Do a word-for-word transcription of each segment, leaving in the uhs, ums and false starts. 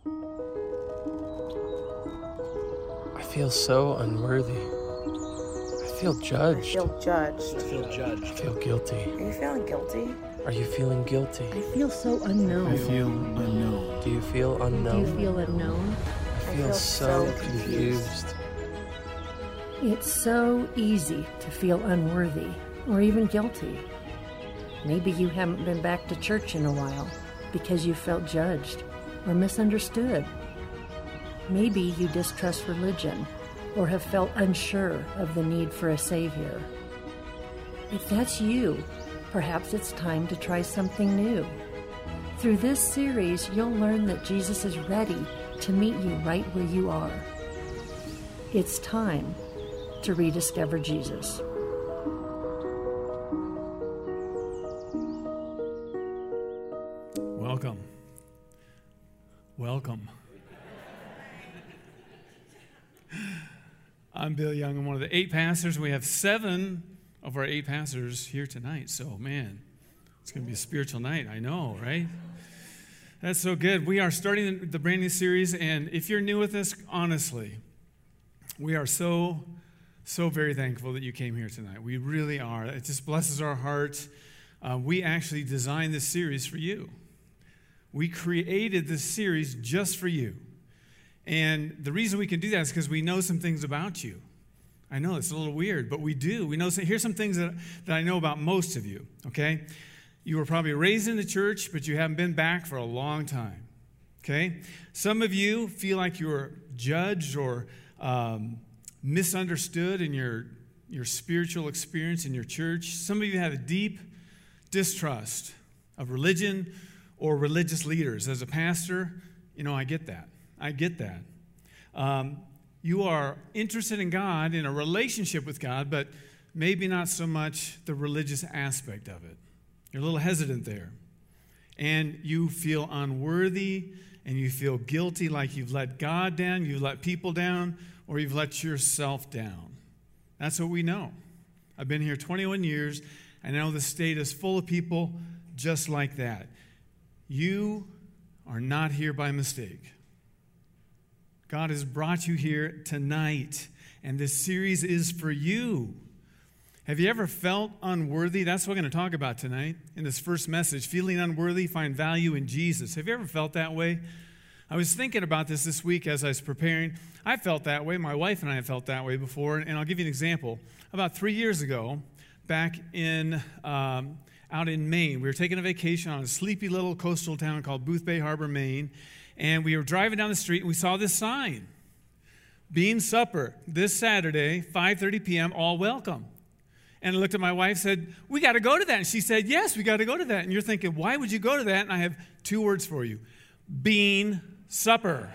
I feel so unworthy. I feel judged. I feel judged. I feel judged. I feel guilty. Are you feeling guilty? Are you feeling guilty? I feel so unknown. I feel unknown. Do you feel Do unknown? you feel unknown? I I feel feel so so confused. It's so easy to feel unworthy or even guilty. Maybe you haven't been back to church in a while because you felt judged or misunderstood. Maybe you distrust religion or have felt unsure of the need for a Savior. If that's you, perhaps it's time to try something new. Through this series, you'll learn that Jesus is ready to meet you right where you are. It's time to rediscover Jesus. Welcome. Welcome. I'm Bill Young. I'm one of the eight pastors. We have seven of our eight pastors here tonight. So, man, it's going to be a spiritual night. I know, right? That's so good. We are starting the brand new series, and if you're new with us, honestly, we are so, so very thankful that you came here tonight. We really are. It just blesses our heart. Uh, we actually designed this series for you. We created this series just for you. And the reason we can do that is because we know some things about you. I know it's a little weird, but we do. We know. Some, here's some things that, that I know about most of you, okay? You were probably raised in the church, but you haven't been back for a long time, okay? Some of you feel like you were judged or um, misunderstood in your, your spiritual experience in your church. Some of you have a deep distrust of religion or religious leaders. As a pastor, you know, I get that. I get that. Um, you are interested in God, in a relationship with God, but maybe not so much the religious aspect of it. You're a little hesitant there. And you feel unworthy, and you feel guilty, like you've let God down, you've let people down, or you've let yourself down. That's what we know. I've been here twenty-one years, and I know the state is full of people just like that. You are not here by mistake. God has brought you here tonight, and this series is for you. Have you ever felt unworthy? That's what we're going to talk about tonight in this first message. Feeling unworthy, find value in Jesus. Have you ever felt that way? I was thinking about this this week as I was preparing. I felt that way. My wife and I have felt that way before, and I'll give you an example. About three years ago, back in um, out in Maine, we were taking a vacation on a sleepy little coastal town called Boothbay Harbor, Maine. And we were driving down the street, and we saw this sign, Bean Supper, this Saturday, five thirty p.m., all welcome. And I looked at my wife and said, we got to go to that. And she said, yes, we got to go to that. And you're thinking, why would you go to that? And I have two words for you, Bean Supper.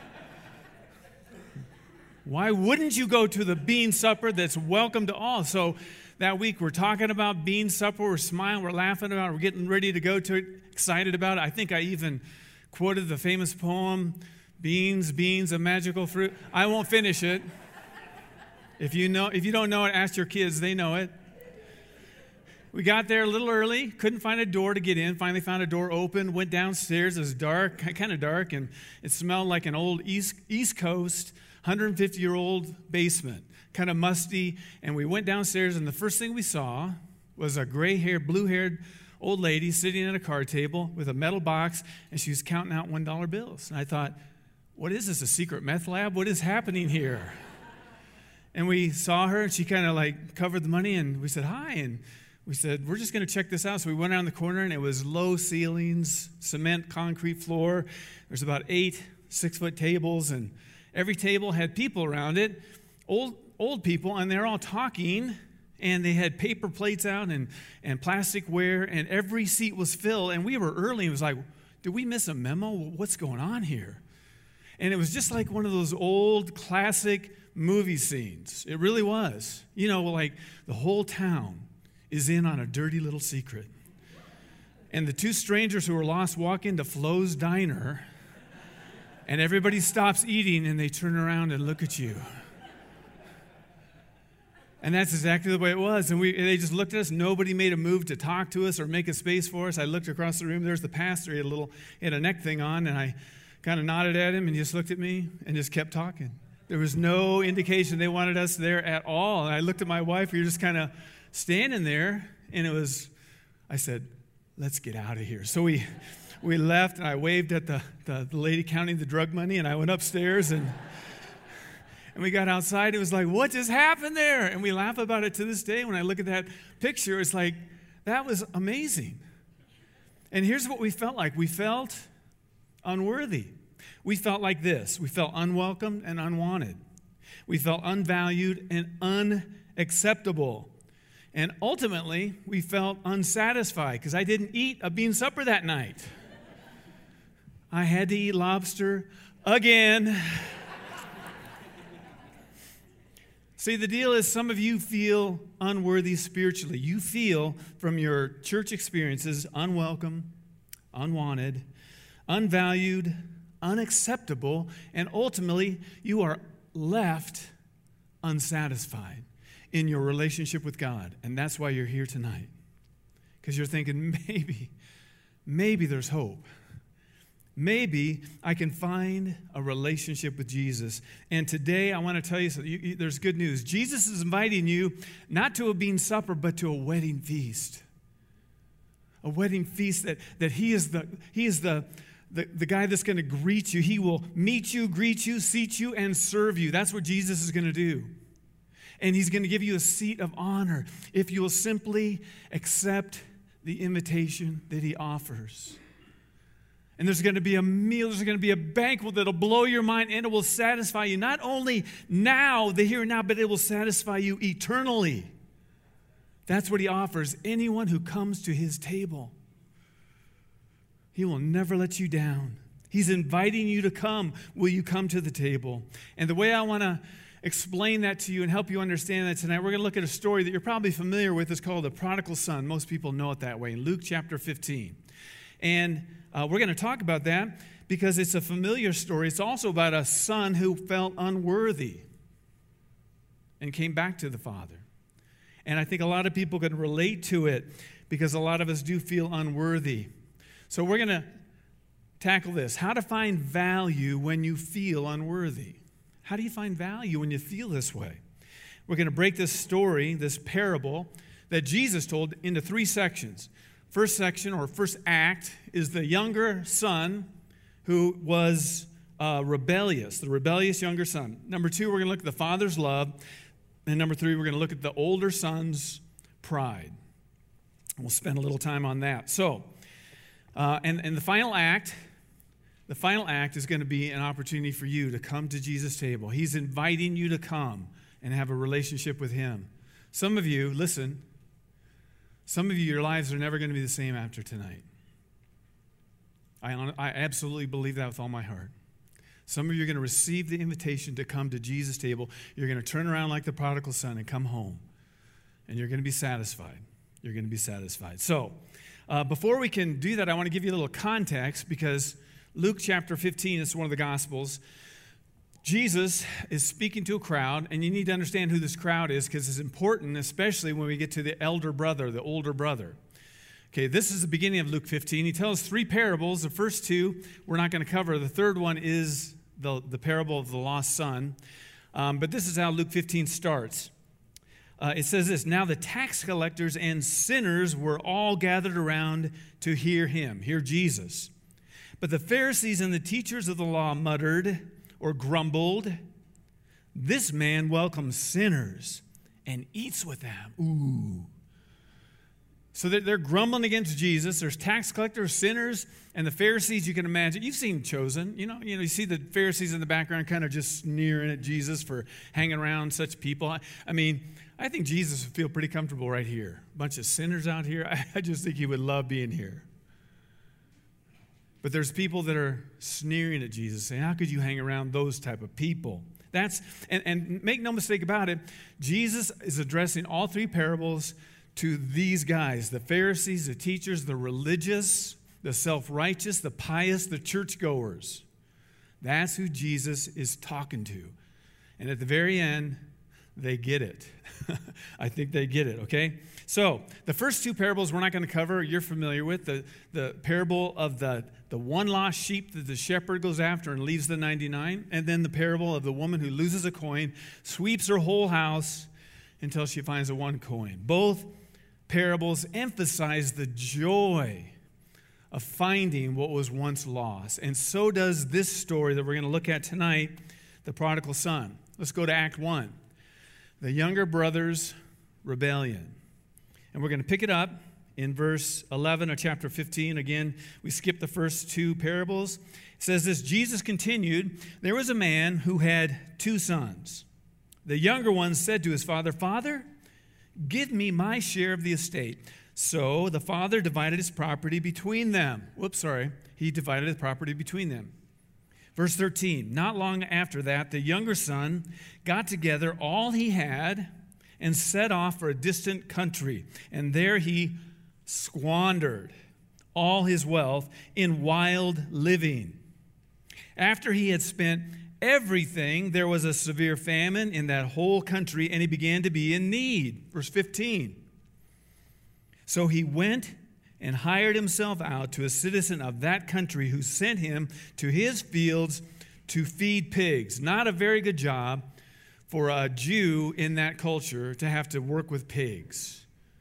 Why wouldn't you go to the Bean Supper that's welcome to all? So that week, we're talking about Bean Supper. We're smiling. We're laughing about it. We're getting ready to go to it, excited about it. I think I even quoted the famous poem, Beans, Beans, a Magical Fruit. I won't finish it. If you know, if you don't know it, ask your kids. They know it. We got there a little early. Couldn't find a door to get in. Finally found a door open. Went downstairs. It was dark, kind of dark, and it smelled like an old East, East Coast, one hundred fifty-year-old basement, kind of musty. And we went downstairs, and the first thing we saw was a gray-haired, blue-haired old lady sitting at a card table with a metal box, and she was counting out one dollar bills. And I thought, what is this, a secret meth lab? What is happening here? And we saw her, and she kind of like covered the money, and we said, hi. And we said, we're just going to check this out. So we went around the corner, and it was low ceilings, cement, concrete floor. There's about eight six-foot tables, and every table had people around it, old old people, and they're all talking. And they had paper plates out and, and plasticware, and every seat was filled. And we were early. It was like, did we miss a memo? What's going on here? And it was just like one of those old classic movie scenes. It really was. You know, like the whole town is in on a dirty little secret. And the two strangers who were lost walk into Flo's Diner, and everybody stops eating, and they turn around and look at you. And that's exactly the way it was. And we they just looked at us. Nobody made a move to talk to us or make a space for us. I looked across the room. There's the pastor. He had a little, he had a neck thing on. And I kind of nodded at him and just looked at me and just kept talking. There was no indication they wanted us there at all. And I looked at my wife, we were just kind of standing there, and it was, I said, let's get out of here. So we we left, and I waved at the, the, the lady counting the drug money, and I went upstairs, and and we got outside. It was like, what just happened there? And we laugh about it to this day. When I look at that picture, it's like, that was amazing. And here's what we felt like. We felt unworthy. We felt like this. We felt unwelcome and unwanted. We felt unvalued and unacceptable. And ultimately, we felt unsatisfied because I didn't eat a bean supper that night. I had to eat lobster again. See, the deal is some of you feel unworthy spiritually. You feel from your church experiences unwelcome, unwanted, unvalued, unacceptable, and ultimately you are left unsatisfied in your relationship with God. And that's why you're here tonight. Because you're thinking, maybe, maybe there's hope. Maybe I can find a relationship with Jesus. And today I want to tell you something. You, you, there's good news. Jesus is inviting you not to a bean supper, but to a wedding feast. A wedding feast that, that he is the he is the, the, the guy that's going to greet you. He will meet you, greet you, seat you, and serve you. That's what Jesus is going to do. And he's going to give you a seat of honor if you will simply accept the invitation that he offers. And there's going to be a meal, there's going to be a banquet that'll blow your mind, and it will satisfy you not only now, the here and now, but it will satisfy you eternally. That's what he offers anyone who comes to his table. He will never let you down. He's inviting you to come. Will you come to the table? And the way I want to explain that to you and help you understand that tonight, we're going to look at a story that you're probably familiar with. It's called the prodigal son. Most people know it that way, in Luke chapter fifteen. And Uh, we're going to talk about that because it's a familiar story. It's also about a son who felt unworthy and came back to the Father. And I think a lot of people can relate to it because a lot of us do feel unworthy. So we're going to tackle this. How to find value when you feel unworthy. How do you find value when you feel this way? We're going to break this story, this parable that Jesus told, into three sections. First section, or first act, is the younger son who was uh, rebellious, the rebellious younger son. Number two, we're going to look at the father's love. And number three, we're going to look at the older son's pride. We'll spend a little time on that. So, uh, and, and the final act, the final act is going to be an opportunity for you to come to Jesus' table. He's inviting you to come and have a relationship with him. Some of you, listen, some of you, your lives are never going to be the same after tonight. I, I absolutely believe that with all my heart. Some of you are going to receive the invitation to come to Jesus' table. You're going to turn around like the prodigal son and come home. And you're going to be satisfied. You're going to be satisfied. So, uh, before we can do that, I want to give you a little context because Luke chapter fifteen is one of the Gospels. Jesus is speaking to a crowd, and you need to understand who this crowd is because it's important, especially when we get to the elder brother, the older brother. Okay, this is the beginning of Luke fifteen. He tells three parables. The first two we're not going to cover. The third one is the, the parable of the lost son. Um, but this is how Luke fifteen starts. Uh, it says this, "Now the tax collectors and sinners were all gathered around to hear him," hear Jesus. "But the Pharisees and the teachers of the law muttered," or grumbled, "This man welcomes sinners and eats with them." Ooh. So they're, they're grumbling against Jesus. There's tax collectors, sinners, and the Pharisees. You can imagine. You've seen Chosen. You know, you know, you see the Pharisees in the background kind of just sneering at Jesus for hanging around such people. I, I mean, I think Jesus would feel pretty comfortable right here. A bunch of sinners out here. I, I just think he would love being here. But there's people that are sneering at Jesus, saying, how could you hang around those type of people? That's and, and make no mistake about it, Jesus is addressing all three parables to these guys, the Pharisees, the teachers, the religious, the self-righteous, the pious, the churchgoers. That's who Jesus is talking to. And at the very end, they get it. I think they get it, okay? So the first two parables we're not going to cover, you're familiar with. The, the parable of the the one lost sheep that the shepherd goes after and leaves the ninety-nine, and then the parable of the woman who loses a coin, sweeps her whole house until she finds the one coin. Both parables emphasize the joy of finding what was once lost. And so does this story that we're going to look at tonight, the prodigal son. Let's go to Act one, the younger brother's rebellion. And we're going to pick it up in verse eleven of chapter fifteen. Again, we skipped the first two parables. It says this: Jesus continued, "There was a man who had two sons. The younger one said to his father, 'Father, give me my share of the estate.' So the father divided his property between them." Whoops, sorry. He divided his property between them. Verse thirteen, "Not long after that, the younger son got together all he had and set off for a distant country. And there he squandered all his wealth in wild living. After he had spent everything, there was a severe famine in that whole country, and he began to be in need." Verse fifteen. "So he went and hired himself out to a citizen of that country who sent him to his fields to feed pigs." Not a very good job for a Jew in that culture to have to work with pigs.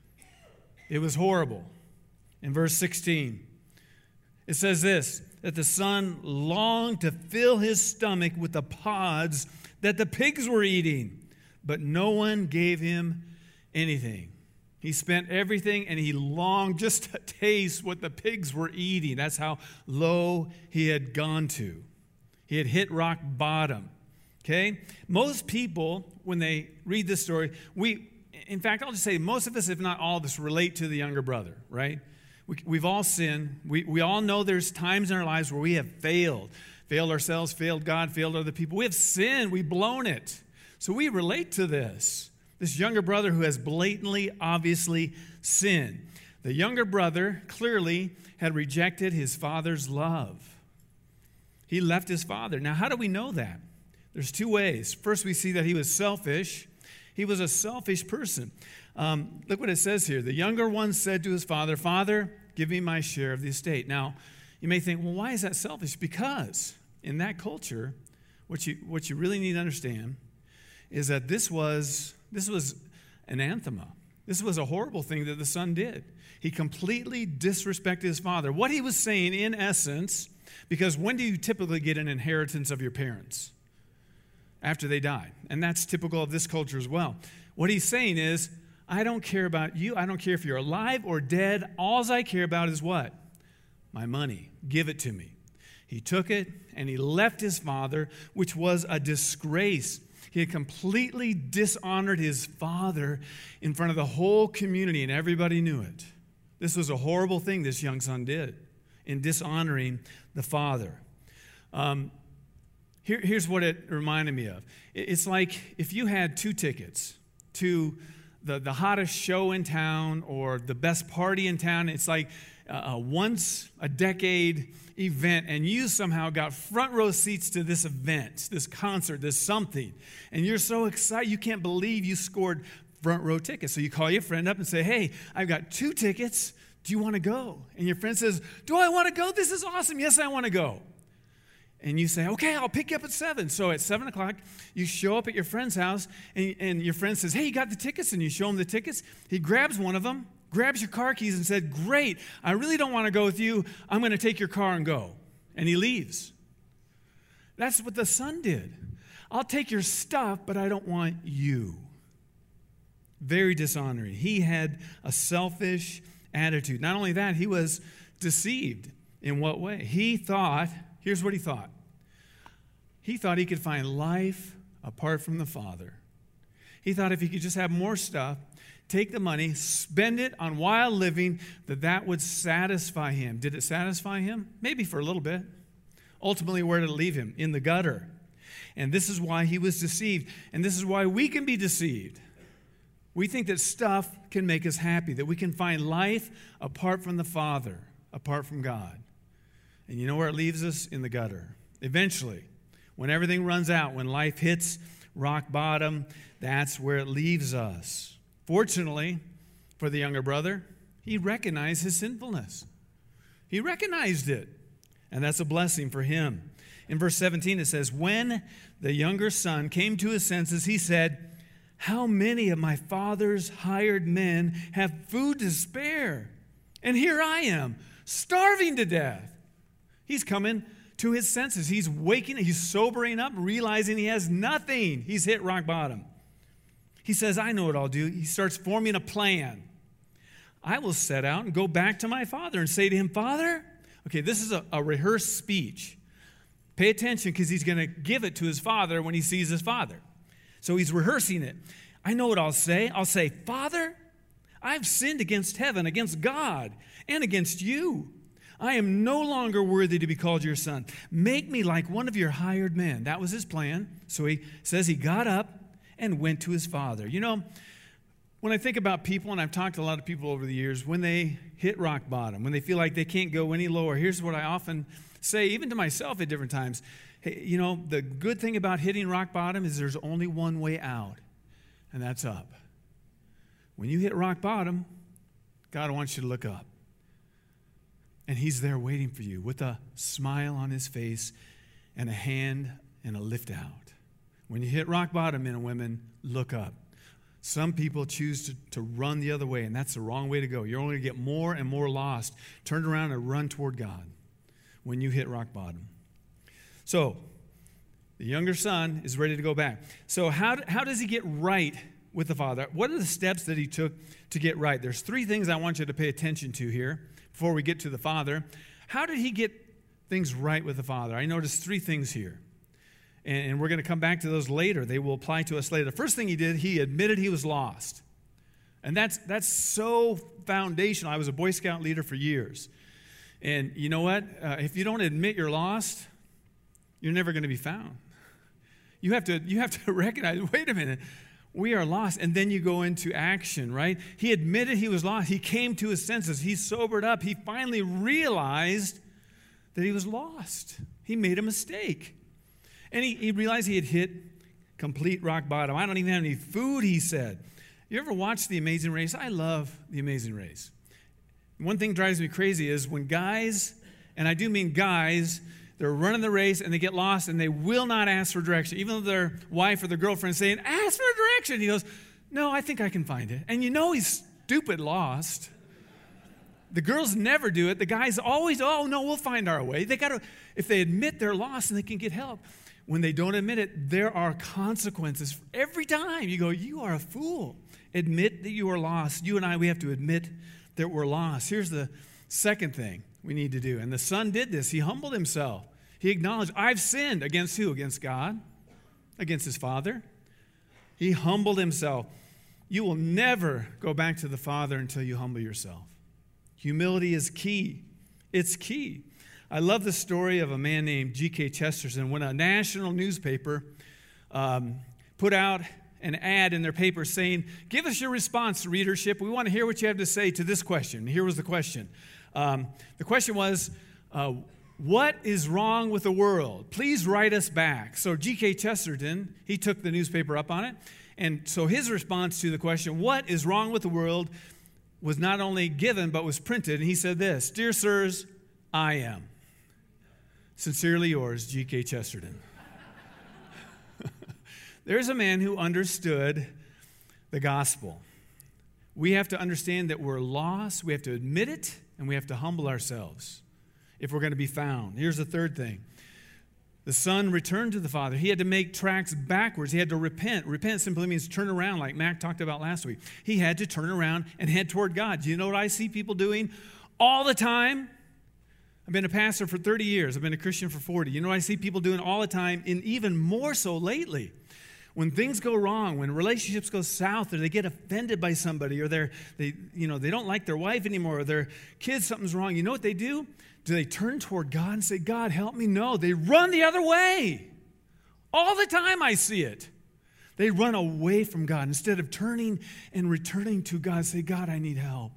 It was horrible. In verse sixteen, it says this, that the son longed to fill his stomach with the pods that the pigs were eating, but no one gave him anything. He spent everything, and he longed just to taste what the pigs were eating. That's how low he had gone to. He had hit rock bottom. Okay? Most people, when they read this story, we, in fact, I'll just say most of us, if not all of us, relate to the younger brother, right? We, we've all sinned. We, we all know there's times in our lives where we have failed. Failed ourselves, failed God, failed other people. We have sinned. We've blown it. So we relate to this. This younger brother who has blatantly, obviously sinned. The younger brother clearly had rejected his father's love. He left his father. Now, how do we know that? There's two ways. First, we see that he was selfish. He was a selfish person. Um, look what it says here. The younger one said to his father, "Father, give me my share of the estate." Now, you may think, well, why is that selfish? Because in that culture, what you, what you really need to understand is that this was, this was an anathema. This was a horrible thing that the son did. He completely disrespected his father. What he was saying, in essence, because when do you typically get an inheritance of your parents? After they die. And that's typical of this culture as well. What he's saying is, I don't care about you. I don't care if you're alive or dead. All I care about is what? My money. Give it to me. He took it and he left his father, which was a disgrace. He had completely dishonored his father in front of the whole community, and everybody knew it. This was a horrible thing this young son did in dishonoring the father. Um, here, here's what it reminded me of. It's like if you had two tickets to the, the hottest show in town or the best party in town. It's like a, a once a decade event, and you somehow got front row seats to this event, this concert, this something, and you're so excited you can't believe you scored front row tickets. So you call your friend up and say, "Hey, I've got two tickets. Do you want to go?" And your friend says, "Do I want to go? This is awesome. Yes, I want to go." And you say, "Okay, I'll pick you up at seven. So at seven o'clock, you show up at your friend's house, and, and your friend says, "Hey, you got the tickets?" And you show him the tickets. He grabs one of them, grabs your car keys, and said, "Great, I really don't want to go with you. I'm going to take your car and go." And he leaves. That's what the son did. I'll take your stuff, but I don't want you. Very dishonoring. He had a selfish attitude. Not only that, he was deceived. In what way? He thought, here's what he thought. He thought he could find life apart from the Father. He thought if he could just have more stuff, take the money, spend it on wild living, that that would satisfy him. Did it satisfy him? Maybe for a little bit. Ultimately, where did it leave him? In the gutter. And this is why he was deceived. And this is why we can be deceived. We think that stuff can make us happy, that we can find life apart from the Father, apart from God. And you know where it leaves us? In the gutter. Eventually, when everything runs out, when life hits rock bottom, that's where it leaves us. Fortunately, for the younger brother, he recognized his sinfulness. He recognized it. And that's a blessing for him. In verse seventeen, it says, when the younger son came to his senses, he said, how many of my father's hired men have food to spare? And here I am, starving to death. He's coming to his senses. He's waking, he's sobering up, realizing he has nothing. He's hit rock bottom. He says, I know what I'll do. He starts forming a plan. I will set out and go back to my father and say to him, Father, okay, this is a, a rehearsed speech. Pay attention because he's going to give it to his father when he sees his father. So he's rehearsing it. I know what I'll say. I'll say, Father, I've sinned against heaven, against God, and against you. I am no longer worthy to be called your son. Make me like one of your hired men. That was his plan. So he says he got up and went to his father. You know, when I think about people, and I've talked to a lot of people over the years, when they hit rock bottom, when they feel like they can't go any lower, here's what I often say, even to myself at different times. Hey, you know, the good thing about hitting rock bottom is there's only one way out, and that's up. When you hit rock bottom, God wants you to look up. And he's there waiting for you with a smile on his face and a hand and a lift out. When you hit rock bottom, men and women, look up. Some people choose to, to run the other way, and that's the wrong way to go. You're only going to get more and more lost. Turn around and run toward God when you hit rock bottom. So, the younger son is ready to go back. So how, how does he get right with the father? What are the steps that he took to get right? There's three things I want you to pay attention to here before we get to the father. How did he get things right with the father? I noticed three things here. And, and we're going to come back to those later. They will apply to us later. The first thing he did, he admitted he was lost. And that's, that's so foundational. I was a Boy Scout leader for years. And you know what? Uh, if you don't admit you're lost, you're never going to be found. You have to, you have to recognize, wait a minute, we are lost. And then you go into action, right? He admitted he was lost. He came to his senses. He sobered up. He finally realized that he was lost. He made a mistake. And he, he realized he had hit complete rock bottom. I don't even have any food, he said. You ever watch The Amazing Race? I love The Amazing Race. One thing drives me crazy is when guys, and I do mean guys, they're running the race and they get lost and they will not ask for direction. Even though their wife or their girlfriend is saying, ask for direction. He goes, no, I think I can find it. And you know he's stupid lost. The girls never do it. The guys always, oh, no, we'll find our way. They got to, if they admit they're lost and they can get help. When they don't admit it, there are consequences. Every time you go, you are a fool. Admit that you are lost. You and I, we have to admit that we're lost. Here's the second thing we need to do. And the son did this. He humbled himself. He acknowledged, I've sinned. Against who? Against God? Against his father? He humbled himself. You will never go back to the Father until you humble yourself. Humility is key. It's key. I love the story of a man named G K Chesterton. When a national newspaper um, put out an ad in their paper saying, give us your response, readership. We want to hear what you have to say to this question. Here was the question. Um, the question was, uh, what is wrong with the world? Please write us back. So G K Chesterton, he took the newspaper up on it. And so his response to the question, what is wrong with the world, was not only given, but was printed. And he said this, Dear sirs, I am. Sincerely yours, G K Chesterton. There's a man who understood the gospel. We have to understand that we're lost, we have to admit it, and we have to humble ourselves if we're going to be found. Here's the third thing. The son returned to the father. He had to make tracks backwards. He had to repent. Repent simply means turn around, like Mac talked about last week. He had to turn around and head toward God. Do you know what I see people doing all the time? I've been a pastor for thirty years. I've been a Christian for forty. You know what I see people doing all the time, and even more so lately? When things go wrong, when relationships go south, or they get offended by somebody, or they're, they, you know, they don't like their wife anymore, or their kids, something's wrong, you know what they do? Do they turn toward God and say, God, help me? No, they run the other way. All the time I see it. They run away from God instead of turning and returning to God, say, God, I need help.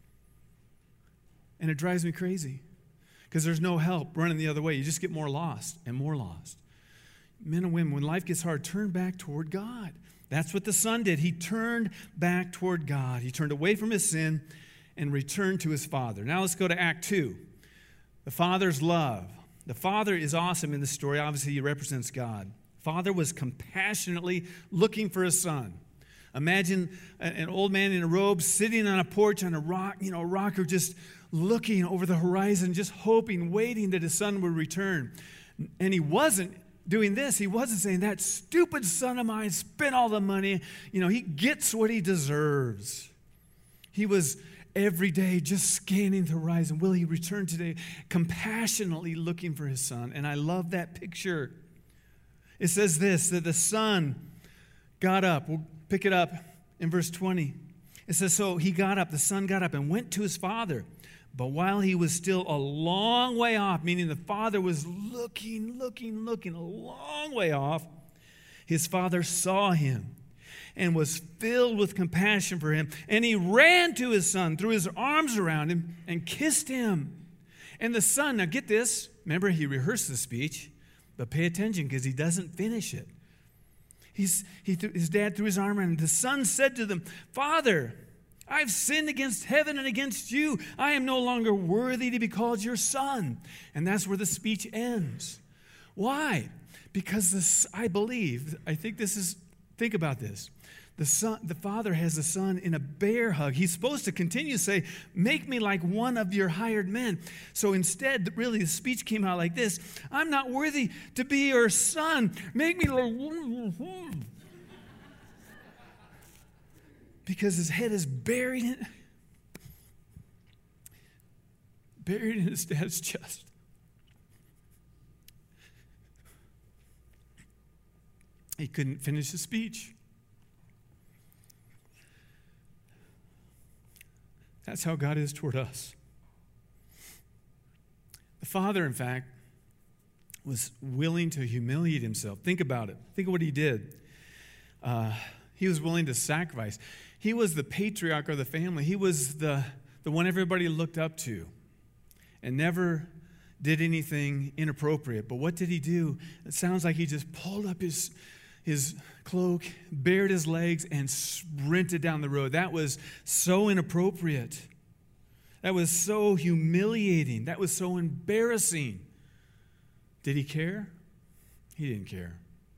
And it drives me crazy because there's no help running the other way. You just get more lost and more lost. Men and women, when life gets hard, turn back toward God. That's what the son did. He turned back toward God. He turned away from his sin and returned to his father. Now let's go to Act two. The father's love. The Father is awesome in the story. Obviously, he represents God. Father was compassionately looking for his son. Imagine an old man in a robe sitting on a porch on a rock, you know, a rocker, just looking over the horizon, just hoping, waiting that his son would return. And he wasn't doing this. He wasn't saying, that stupid son of mine spent all the money. You know, he gets what he deserves. He was every day just scanning the horizon. Will he return today? Compassionately looking for his son. And I love that picture. It says this, that the son got up. We'll pick it up in verse twenty. It says, so he got up, the son got up and went to his father. But while he was still a long way off, meaning the father was looking, looking, looking a long way off, his father saw him and was filled with compassion for him. And he ran to his son, threw his arms around him, and kissed him. And the son, now get this, remember he rehearsed the speech, but pay attention because he doesn't finish it. He's, he th- his dad threw his arm around him. The son said to them, Father, I've sinned against heaven and against you. I am no longer worthy to be called your son. And that's where the speech ends. Why? Because this, I believe, I think this is, think about this. The son, the father has the son in a bear hug. He's supposed to continue to say, make me like one of your hired men. So instead, really, the speech came out like this. I'm not worthy to be your son. Make me like... Because his head is buried in, buried in his dad's chest. He couldn't finish the speech. That's how God is toward us. The Father, in fact, was willing to humiliate himself. Think about it. Think of what he did. Uh, he was willing to sacrifice. He was the patriarch of the family. He was the, the one everybody looked up to and never did anything inappropriate. But what did he do? It sounds like he just pulled up his, his cloak, bared his legs, and sprinted down the road. That was so inappropriate. That was so humiliating. That was so embarrassing. Did he care? He didn't care.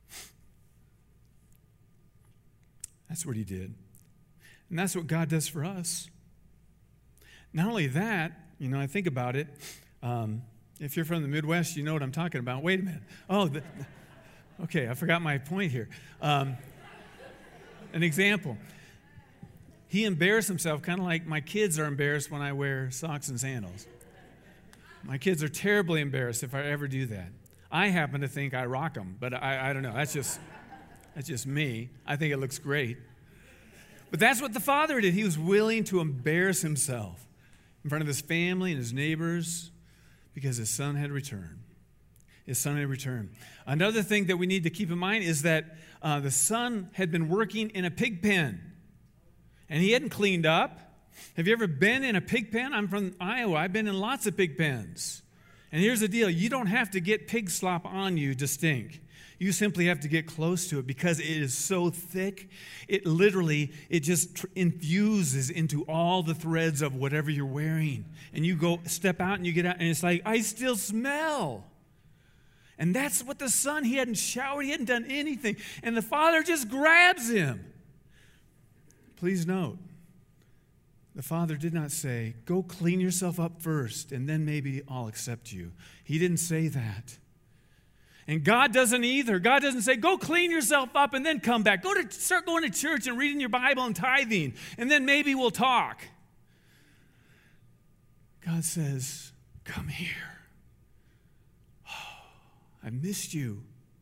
That's what he did. And that's what God does for us. Not only that, you know, I think about it. Um, if you're from the Midwest, you know what I'm talking about. Wait a minute. Oh, the, okay, I forgot my point here. Um, an example. He embarrassed himself kind of like my kids are embarrassed when I wear socks and sandals. My kids are terribly embarrassed if I ever do that. I happen to think I rock them, but I, I don't know. That's just, that's just me. I think it looks great. But that's what the father did. He was willing to embarrass himself in front of his family and his neighbors because his son had returned. His son had returned. Another thing that we need to keep in mind is that uh, the son had been working in a pig pen, and he hadn't cleaned up. Have you ever been in a pig pen? I'm from Iowa. I've been in lots of pig pens. And here's the deal. You don't have to get pig slop on you to stink. You simply have to get close to it because it is so thick. It literally, it just tr- infuses into all the threads of whatever you're wearing. And you go, step out and you get out and it's like, I still smell. And that's what the son, he hadn't showered, he hadn't done anything. And the father just grabs him. Please note, the father did not say, go clean yourself up first and then maybe I'll accept you. He didn't say that. And God doesn't either. God doesn't say, go clean yourself up and then come back. Go to start going to church and reading your Bible and tithing, and then maybe we'll talk. God says, come here. Oh, I missed you.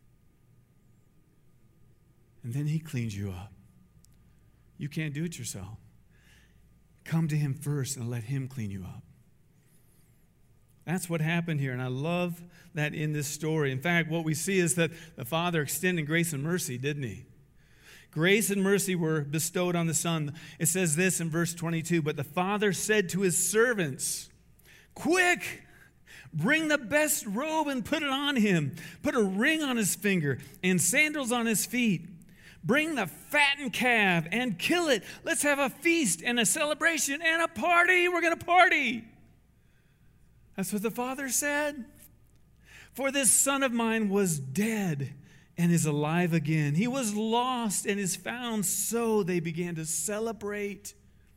And then he cleans you up. You can't do it yourself. Come to him first and let him clean you up. That's what happened here, and I love that in this story. In fact, what we see is that the Father extended grace and mercy, didn't he? Grace and mercy were bestowed on the Son. It says this in verse twenty-two, but the Father said to his servants, quick, bring the best robe and put it on him. Put a ring on his finger and sandals on his feet. Bring the fattened calf and kill it. Let's have a feast and a celebration and a party. We're going to party. That's what the father said. For this son of mine was dead and is alive again. He was lost and is found. So they began to celebrate.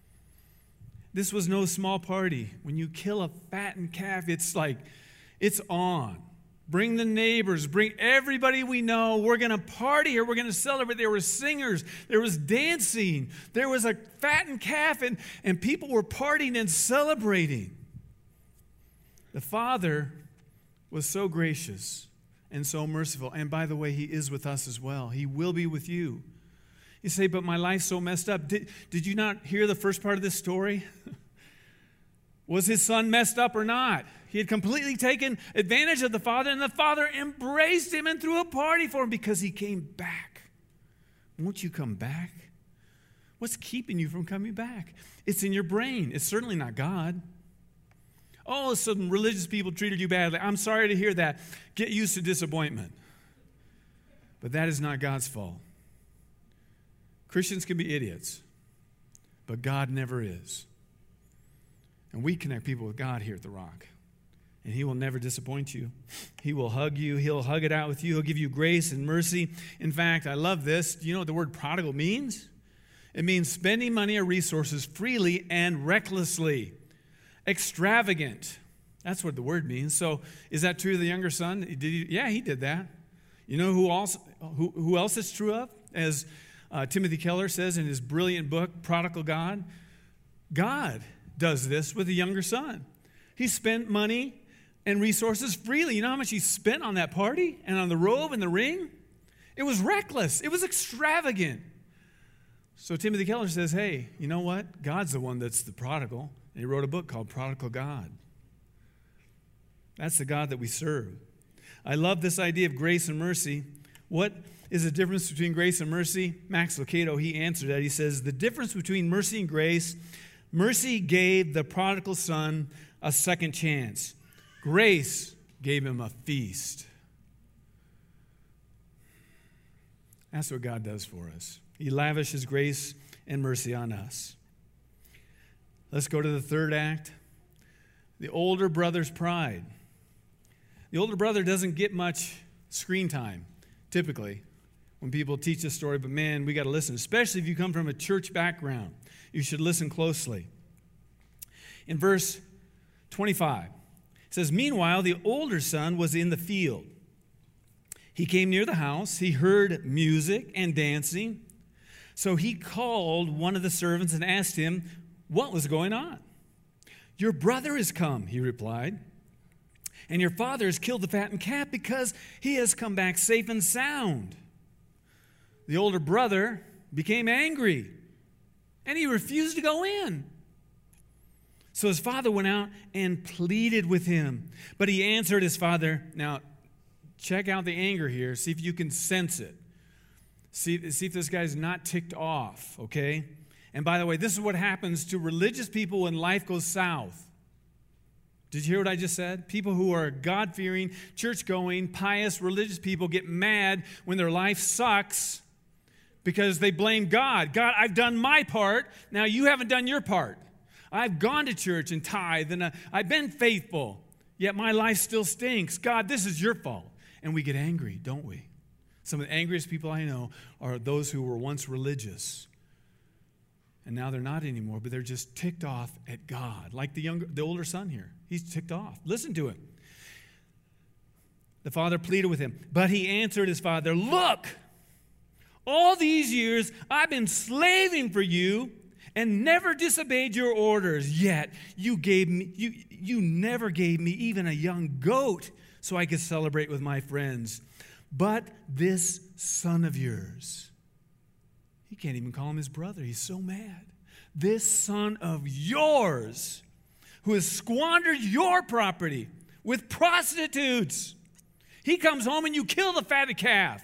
This was no small party. When you kill a fattened calf, it's like, it's on. Bring the neighbors, bring everybody we know. We're going to party here. We're going to celebrate. There were singers. There was dancing. There was a fattened calf, and, and people were partying and celebrating. The Father was so gracious and so merciful. And by the way, He is with us as well. He will be with you. You say, but my life's so messed up. Did, did you not hear the first part of this story? Was his son messed up or not? He had completely taken advantage of the Father, and the Father embraced him and threw a party for him because he came back. Won't you come back? What's keeping you from coming back? It's in your brain. It's certainly not God. Oh, some religious people treated you badly. I'm sorry to hear that. Get used to disappointment. But that is not God's fault. Christians can be idiots, but God never is. And we connect people with God here at The Rock. And He will never disappoint you. He will hug you. He'll hug it out with you. He'll give you grace and mercy. In fact, I love this. Do you know what the word prodigal means? It means spending money or resources freely and recklessly. Extravagant. That's what the word means. So is that true of the younger son? Did he? Yeah, he did that. You know who else, who, who else it's true of? As uh, Timothy Keller says in his brilliant book, Prodigal God, God does this with the younger son. He spent money and resources freely. You know how much he spent on that party and on the robe and the ring? It was reckless. It was extravagant. So Timothy Keller says, hey, you know what? God's the one that's the prodigal. And he wrote a book called Prodigal God. That's the God that we serve. I love this idea of grace and mercy. What is the difference between grace and mercy? Max Lucado, he answered that. He says, the difference between mercy and grace, mercy gave the prodigal son a second chance. Grace gave him a feast. That's what God does for us. He lavishes grace and mercy on us. Let's go to the third act. The older brother's pride. The older brother doesn't get much screen time, typically, when people teach this story. But man, we got to listen, especially if you come from a church background. You should listen closely. In verse twenty-five, it says, meanwhile, the older son was in the field. He came near the house. He heard music and dancing. So he called one of the servants and asked him what was going on. Your brother has come, he replied, and your father has killed the fattened calf because he has come back safe and sound. The older brother became angry, and he refused to go in. So his father went out and pleaded with him. But he answered his father. Now, check out the anger here. See if you can sense it. See, see if this guy's not ticked off, okay? And by the way, this is what happens to religious people when life goes south. Did you hear what I just said? People who are God-fearing, church-going, pious, religious people get mad when their life sucks because they blame God. God, I've done my part. Now you haven't done your part. I've gone to church and tithed, and I've been faithful, yet my life still stinks. God, this is your fault. And we get angry, don't we? Some of the angriest people I know are those who were once religious, and now they're not anymore, but they're just ticked off at God, like the younger, the older son here. He's ticked off. Listen to him. The father pleaded with him, but he answered his father, look, all these years I've been slaving for you and never disobeyed your orders, yet you gave me you you never gave me even a young goat so I could celebrate with my friends. But this son of yours, he can't even call him his brother. He's so mad. This son of yours who has squandered your property with prostitutes, he comes home and you kill the fatted calf.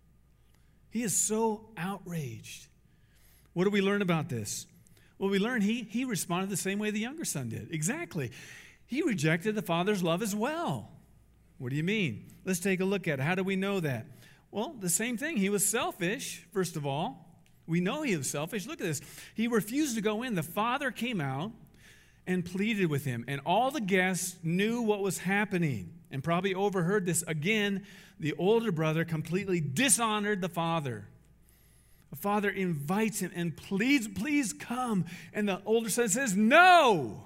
He is so outraged. What do we learn about this? Well, we learn he, he responded the same way the younger son did. Exactly. He rejected the father's love as well. What do you mean? Let's take a look at it. How do we know that? Well, the same thing. He was selfish, first of all. We know he was selfish. Look at this. He refused to go in. The father came out and pleaded with him, and all the guests knew what was happening. and probably overheard this again. The older brother completely dishonored the father. The father invites him and please, please come. And the older son says, no,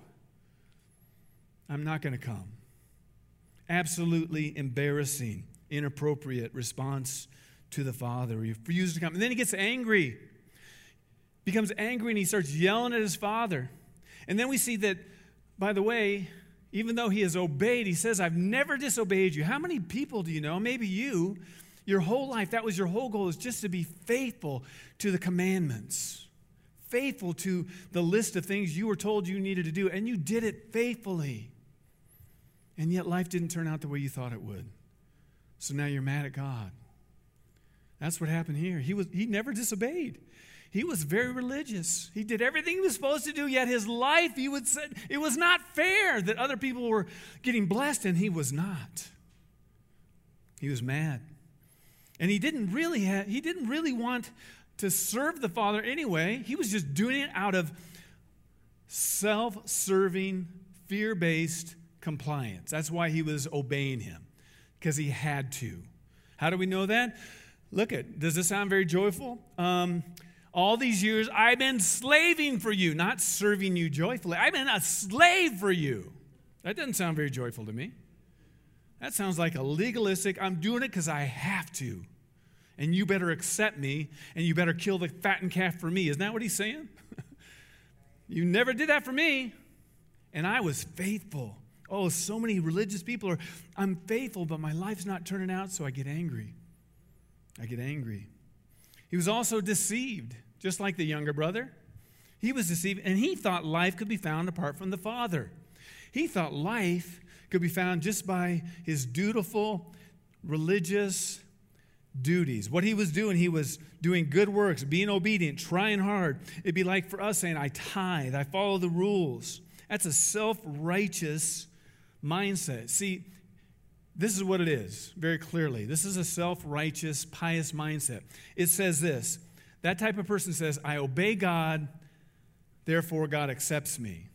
I'm not going to come. Absolutely embarrassing, inappropriate response to the father. He refuses to come. And then he gets angry. Becomes angry and he starts yelling at his father. And then we see that, by the way, even though he has obeyed, he says, I've never disobeyed you. How many people do you know? Maybe you, your whole life, that was your whole goal, is just to be faithful to the commandments. Faithful to the list of things you were told you needed to do. And you did it faithfully. And yet life didn't turn out the way you thought it would. So now you're mad at God. That's what happened here. He was he never disobeyed. He was very religious. He did everything he was supposed to do, yet his life, he would say, it was not fair that other people were getting blessed, and he was not. He was mad. And he didn't really have, he didn't really want to serve the Father anyway. He was just doing it out of self-serving, fear-based compliance. That's why he was obeying him, because he had to. How do we know that? Look at, does this sound very joyful? Um, all these years I've been slaving for you, not serving you joyfully. I've been a slave for you. That doesn't sound very joyful to me. That sounds like a legalistic, I'm doing it because I have to. And you better accept me, and you better kill the fattened calf for me. Isn't that what he's saying? You never did that for me, and I was faithful. Oh, so many religious people are, I'm faithful, but my life's not turning out, so I get angry. I get angry. He was also deceived, just like the younger brother. He was deceived, and he thought life could be found apart from the Father. He thought life could be found just by his dutiful, religious duties. What he was doing, he was doing good works, being obedient, trying hard. It'd be like for us saying, I tithe, I follow the rules. That's a self-righteous mindset. See, this is what it is, very clearly. This is a self-righteous, pious mindset. It says this, that type of person says, I obey God, therefore God accepts me.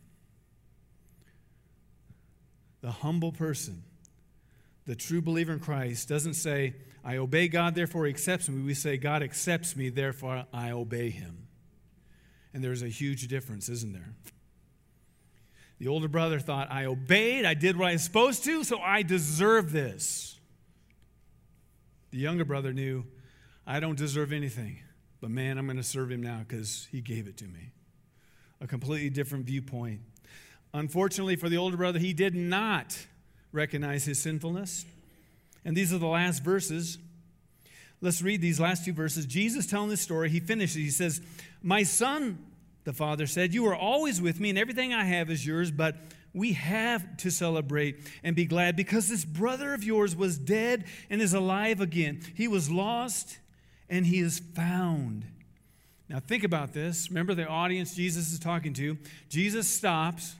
The humble person, the true believer in Christ, doesn't say, I obey God, therefore he accepts me. We say, God accepts me, therefore I obey him. And there's a huge difference, isn't there? The older brother thought, I obeyed, I did what I was supposed to, so I deserve this. The younger brother knew, I don't deserve anything, but man, I'm going to serve him now because he gave it to me. A completely different viewpoint. Unfortunately for the older brother, he did not recognize his sinfulness. And these are the last verses. Let's read these last two verses. Jesus telling this story, he finishes, he says, my son, the father said, you are always with me and everything I have is yours, but we have to celebrate and be glad because this brother of yours was dead and is alive again. He was lost and he is found. Now think about this. Remember the audience Jesus is talking to. Jesus stops,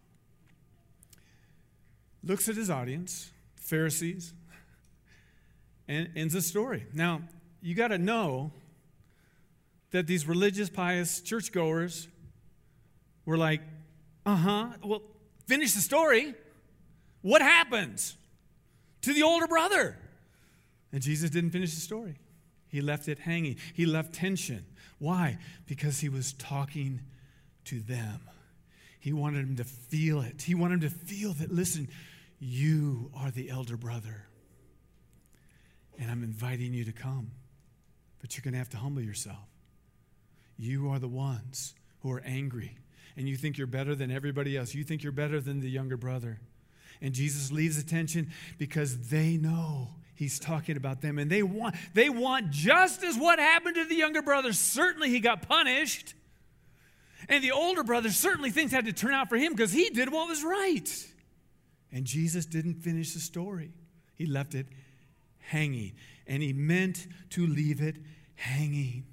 looks at his audience, Pharisees, and ends the story. Now, you got to know that these religious, pious churchgoers were like, uh-huh, well, finish the story. What happens to the older brother? And Jesus didn't finish the story. He left it hanging. He left tension. Why? Because he was talking to them. He wanted them to feel it. He wanted them to feel that, listen, you are the elder brother. And I'm inviting you to come. But you're going to have to humble yourself. You are the ones who are angry. And you think you're better than everybody else. You think you're better than the younger brother. And Jesus leaves attention because they know he's talking about them. And they want, they want just as what happened to the younger brother. Certainly he got punished. And the older brother, certainly things had to turn out for him because he did what was right. And Jesus didn't finish the story. He left it hanging. And he meant to leave it hanging.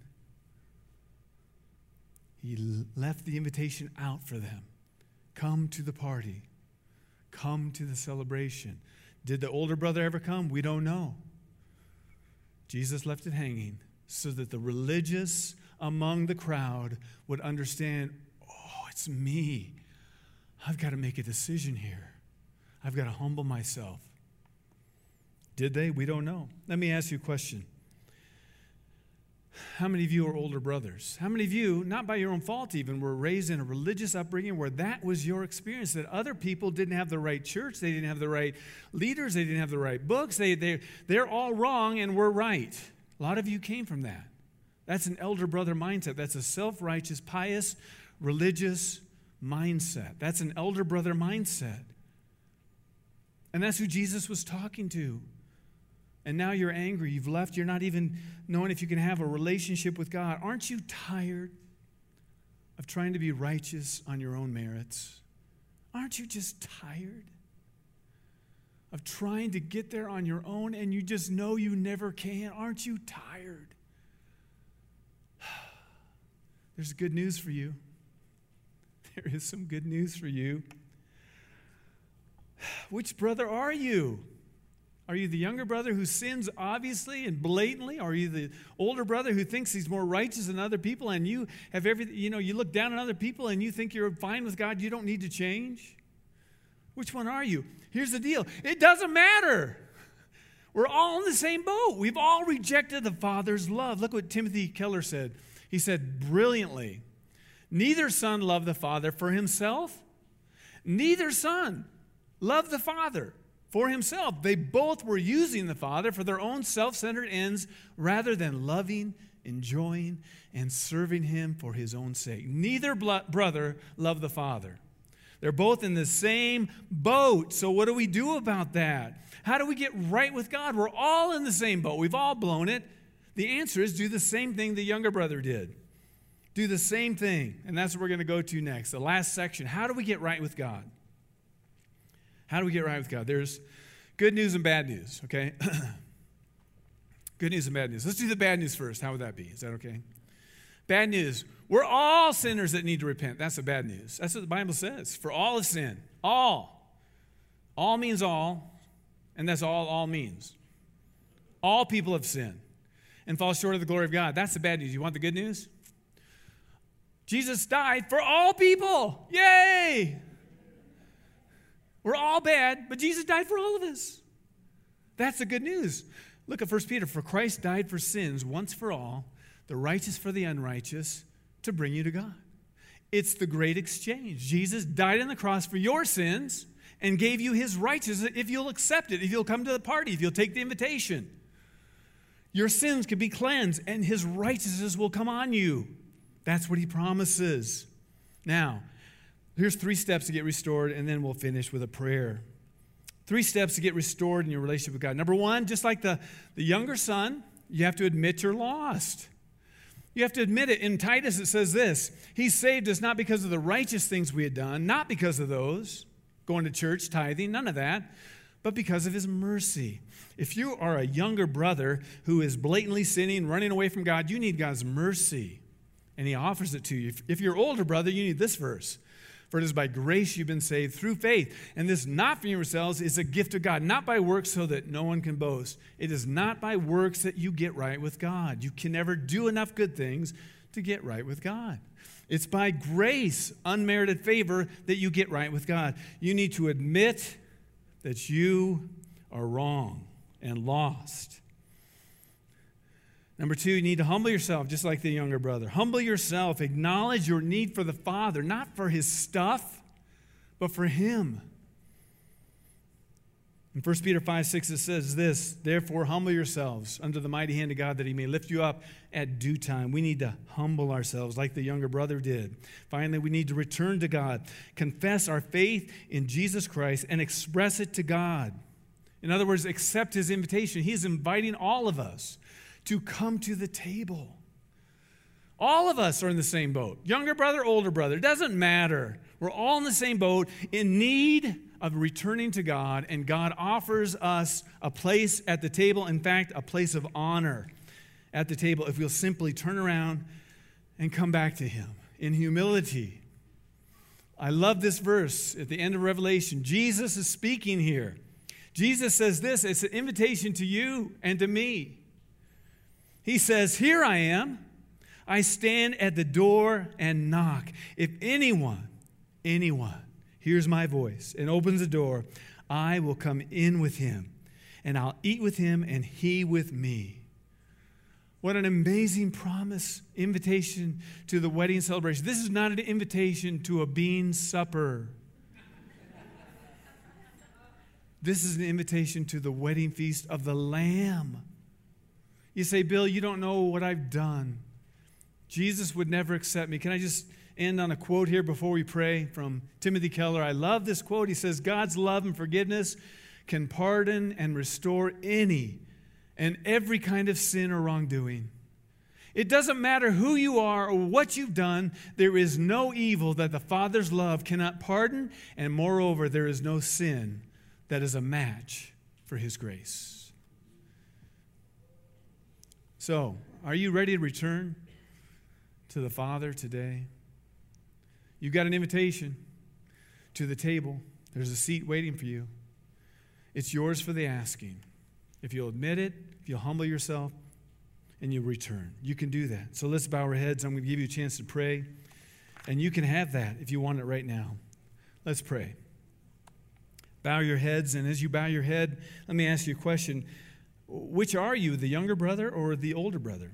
He left the invitation out for them. Come to the party. Come to the celebration. Did the older brother ever come? We don't know. Jesus left it hanging so that the religious among the crowd would understand, oh, it's me. I've got to make a decision here. I've got to humble myself. Did they? We don't know. Let me ask you a question. How many of you are older brothers? How many of you, not by your own fault even, were raised in a religious upbringing where that was your experience, that other people didn't have the right church, they didn't have the right leaders, they didn't have the right books, they, they, they're all wrong and we're right. A lot of you came from that. That's an elder brother mindset. That's a self-righteous, pious, religious mindset. That's an elder brother mindset. And that's who Jesus was talking to. And now you're angry. You've left. You're not even knowing if you can have a relationship with God. Aren't you tired of trying to be righteous on your own merits? Aren't you just tired of trying to get there on your own and you just know you never can? Aren't you tired? There's good news for you. There is some good news for you. Which brother are you? Are you the younger brother who sins obviously and blatantly? Or are you the older brother who thinks he's more righteous than other people and you have everything, you know, you look down on other people and you think you're fine with God, you don't need to change? Which one are you? Here's the deal. It doesn't matter. We're all in the same boat. We've all rejected the Father's love. Look what Timothy Keller said. He said brilliantly, neither son loved the Father for himself, neither son loved the Father for himself. They both were using the Father for their own self-centered ends rather than loving, enjoying, and serving him for his own sake. Neither brother loved the Father. They're both in the same boat. So what do we do about that? How do we get right with God? We're all in the same boat. We've all blown it. The answer is do the same thing the younger brother did. Do the same thing. And that's what we're going to go to next. The last section. How do we get right with God? How do we get right with God? There's good news and bad news, okay? Good news and bad news. Let's do the bad news first. How would that be? Is that okay? Bad news. We're all sinners that need to repent. That's the bad news. That's what the Bible says. For all have sinned. All. All means all, and that's all all means. All people have sinned and fall short of the glory of God. That's the bad news. You want the good news? Jesus died for all people. Yay! We're all bad, but Jesus died for all of us. That's the good news. Look at First Peter. For Christ died for sins once for all, the righteous for the unrighteous, to bring you to God. It's the great exchange. Jesus died on the cross for your sins and gave you his righteousness if you'll accept it, if you'll come to the party, if you'll take the invitation. Your sins can be cleansed and his righteousness will come on you. That's what he promises. Now, here's three steps to get restored, and then we'll finish with a prayer. Three steps to get restored in your relationship with God. Number one, just like the, the younger son, you have to admit you're lost. You have to admit it. In Titus, it says this, he saved us not because of the righteous things we had done, not because of those, going to church, tithing, none of that, but because of his mercy. If you are a younger brother who is blatantly sinning, running away from God, you need God's mercy, and he offers it to you. If, if you're older brother, you need this verse. For it is by grace you've been saved through faith. And this not from yourselves is a gift of God, not by works so that no one can boast. It is not by works that you get right with God. You can never do enough good things to get right with God. It's by grace, unmerited favor, that you get right with God. You need to admit that you are wrong and lost. Number two, you need to humble yourself, just like the younger brother. Humble yourself. Acknowledge your need for the Father, not for his stuff, but for him. In First Peter five six, it says this, therefore humble yourselves under the mighty hand of God that he may lift you up at due time. We need to humble ourselves like the younger brother did. Finally, we need to return to God, confess our faith in Jesus Christ, and express it to God. In other words, accept his invitation. He is inviting all of us to come to the table. All of us are in the same boat. Younger brother, older brother. It doesn't matter. We're all in the same boat in need of returning to God, and God offers us a place at the table. In fact, a place of honor at the table if we'll simply turn around and come back to him in humility. I love this verse at the end of Revelation. Jesus is speaking here. Jesus says this, it's an invitation to you and to me. He says, here I am. I stand at the door and knock. If anyone, anyone hears my voice and opens the door, I will come in with him and I'll eat with him and he with me. What an amazing promise, invitation to the wedding celebration. This is not an invitation to a bean supper. This is an invitation to the wedding feast of the Lamb. You say, Bill, you don't know what I've done. Jesus would never accept me. Can I just end on a quote here before we pray from Timothy Keller? I love this quote. He says, God's love and forgiveness can pardon and restore any and every kind of sin or wrongdoing. It doesn't matter who you are or what you've done, there is no evil that the Father's love cannot pardon, and moreover, there is no sin that is a match for his grace. So, are you ready to return to the Father today? You got an invitation to the table. There's a seat waiting for you. It's yours for the asking. If you'll admit it, if you'll humble yourself, and you return. You can do that. So let's bow our heads. I'm going to give you a chance to pray. And you can have that if you want it right now. Let's pray. Bow your heads, and as you bow your head, let me ask you a question. Which are you, the younger brother or the older brother?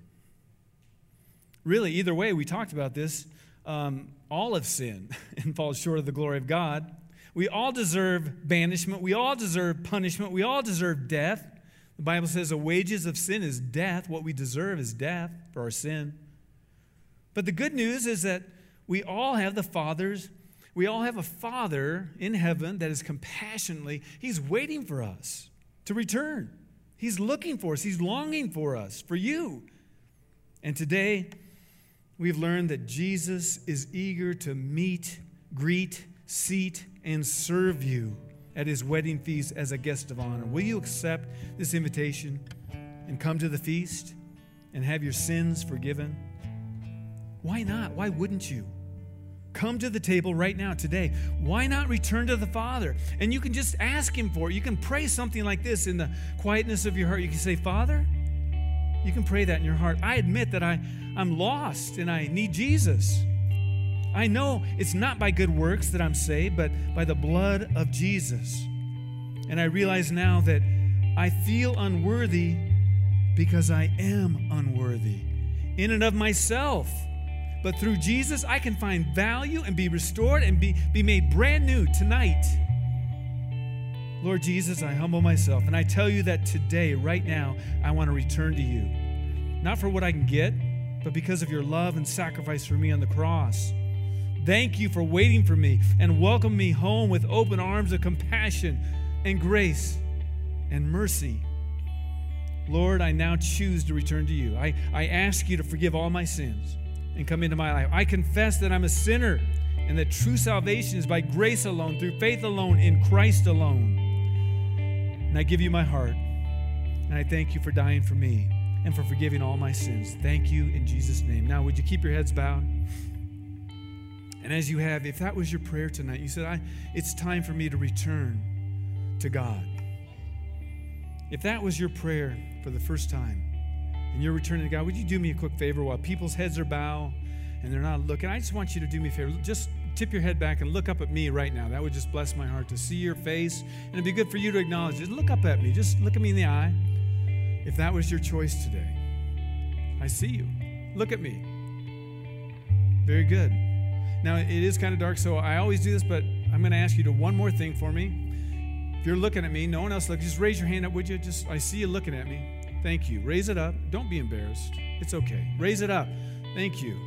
Really, either way, we talked about this. Um, all have sinned and fall short of the glory of God. We all deserve banishment. We all deserve punishment. We all deserve death. The Bible says the wages of sin is death. What we deserve is death for our sin. But the good news is that we all have the Father's We all have a Father in heaven that is compassionately, he's waiting for us to return. He's looking for us. He's longing for us, for you. And today, we've learned that Jesus is eager to meet, greet, seat, and serve you at his wedding feast as a guest of honor. Will you accept this invitation and come to the feast and have your sins forgiven? Why not? Why wouldn't you? Come to the table right now, today. Why not return to the Father? And you can just ask him for it. You can pray something like this in the quietness of your heart. You can say, Father, you can pray that in your heart. I admit that I, I'm lost and I need Jesus. I know it's not by good works that I'm saved, but by the blood of Jesus. And I realize now that I feel unworthy because I am unworthy in and of myself. But through Jesus, I can find value and be restored and be, be made brand new tonight. Lord Jesus, I humble myself, and I tell you that today, right now, I want to return to you. Not for what I can get, but because of your love and sacrifice for me on the cross. Thank you for waiting for me and welcome me home with open arms of compassion and grace and mercy. Lord, I now choose to return to you. I, I ask you to forgive all my sins and come into my life. I confess that I'm a sinner and that true salvation is by grace alone, through faith alone, in Christ alone. And I give you my heart, and I thank you for dying for me and for forgiving all my sins. Thank you in Jesus' name. Now, would you keep your heads bowed? And as you have, if that was your prayer tonight, you said, I, it's time for me to return to God. If that was your prayer for the first time, and you're returning to God, would you do me a quick favor while people's heads are bowed and they're not looking? I just want you to do me a favor. Just tip your head back and look up at me right now. That would just bless my heart to see your face. And it'd be good for you to acknowledge it. Look up at me. Just look at me in the eye. If that was your choice today, I see you. Look at me. Very good. Now, it is kind of dark, so I always do this, but I'm going to ask you to one more thing for me. If you're looking at me, no one else looks, just raise your hand up, would you? Just, I see you looking at me. Thank you. Raise it up. Don't be embarrassed. It's okay. Raise it up. Thank you.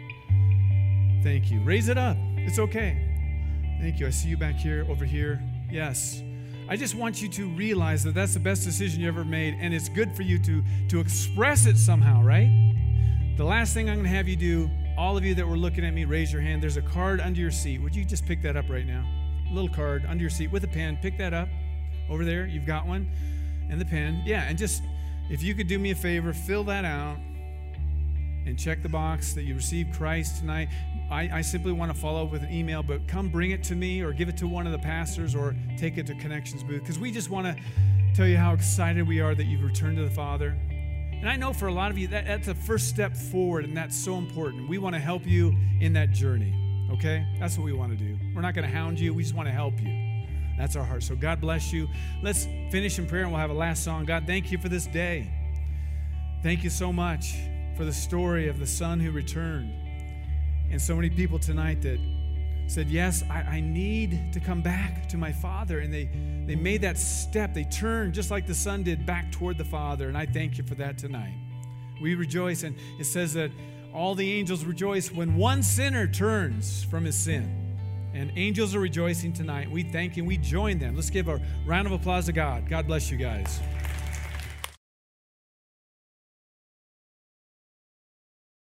Thank you. Raise it up. It's okay. Thank you. I see you back here, over here. Yes. I just want you to realize that that's the best decision you ever made, and it's good for you to, to express it somehow, right? The last thing I'm going to have you do, all of you that were looking at me, raise your hand. There's a card under your seat. Would you just pick that up right now? A little card under your seat with a pen. Pick that up. Over there. You've got one. And the pen. Yeah, and just... if you could do me a favor, fill that out and check the box that you received Christ tonight. I, I simply want to follow up with an email, but come bring it to me or give it to one of the pastors or take it to Connections booth, because we just want to tell you how excited we are that you've returned to the Father. And I know for a lot of you, that, that's the first step forward, and that's so important. We want to help you in that journey, okay? That's what we want to do. We're not going to hound you. We just want to help you. That's our heart. So God bless you. Let's finish in prayer and we'll have a last song. God, thank you for this day. Thank you so much for the story of the son who returned. And so many people tonight that said, yes, I, I need to come back to my Father. And they, they made that step. They turned just like the son did back toward the Father. And I thank you for that tonight. We rejoice. And it says that all the angels rejoice when one sinner turns from his sin. And angels are rejoicing tonight. We thank you. We join them. Let's give a round of applause to God. God bless you guys.